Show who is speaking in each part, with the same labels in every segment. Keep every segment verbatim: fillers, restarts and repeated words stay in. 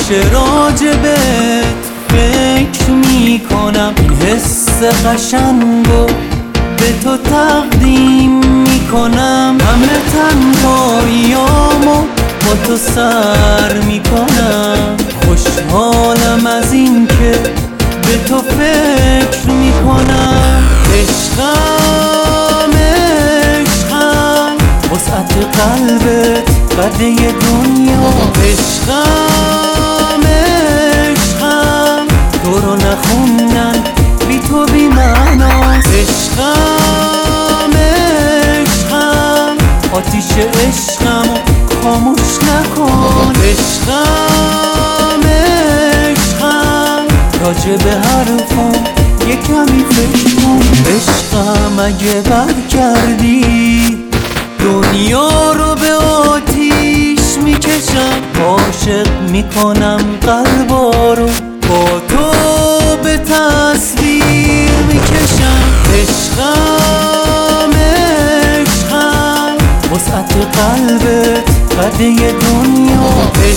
Speaker 1: همیشه راجبت فکر میکنم، این حس قشنگو به تو تقدیم میکنم. همه تنهاییامو با تو سر میکنم، خوشحالم از این که به تو فکر میکنم. عشقم عشقم وسعت قلبت قده دنیا. عشقم عشقم تو رو نخوندن بی تو بی معناست. عشقم عشقم آتیش عشقمو خاموش نکن. عشقم عشقم راجع به حرفم یه کمی فکر کن. عشقم اگه برگردی دنیا رو به آتیش میکشم، عاشق میکنم قلبا رو با تو به تصویر میکشم. عشقم عشقم وسعت قلبت قده دنیا.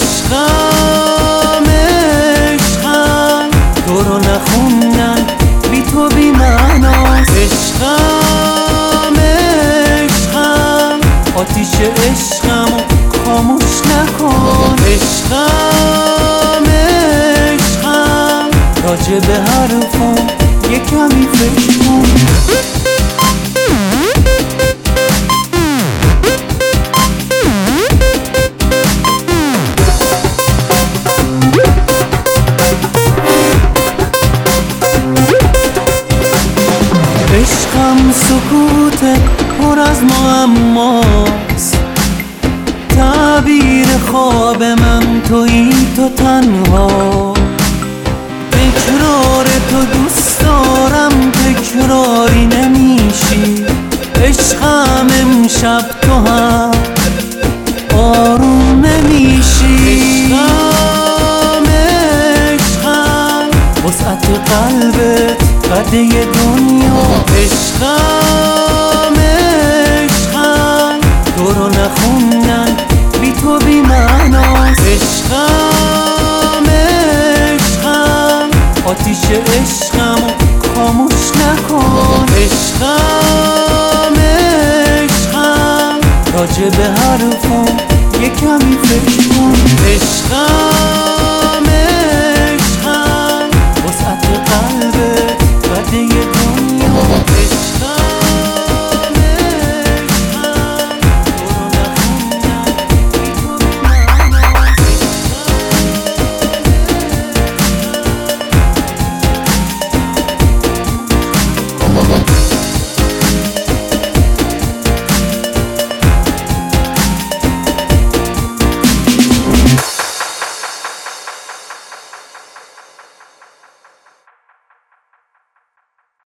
Speaker 1: عشقم عشقم تو رو نخوندن بی تو بی معناست. عشقم عشقم آتیش عشقمو خاموش نکن. عشقم عشقم راجع به حرفم یه کمی فکر کن. عشقم سکوت پر از معماست، تعبیر خواب من تویی تو تنها. تکرار تو دوست دارم تکراری نمیشی. عشقم امشب تو هم آروم نمیشی. عشقم عشقم وسعت قلبت قده دنیا. عشقم عشقم تو رو نخوندن بی تو بی معناست. عشقم عشقم آتیش عشقمو خاموش نکن. عشقم عشقم راجع به حرفم یه کمی فکر کن. عشقم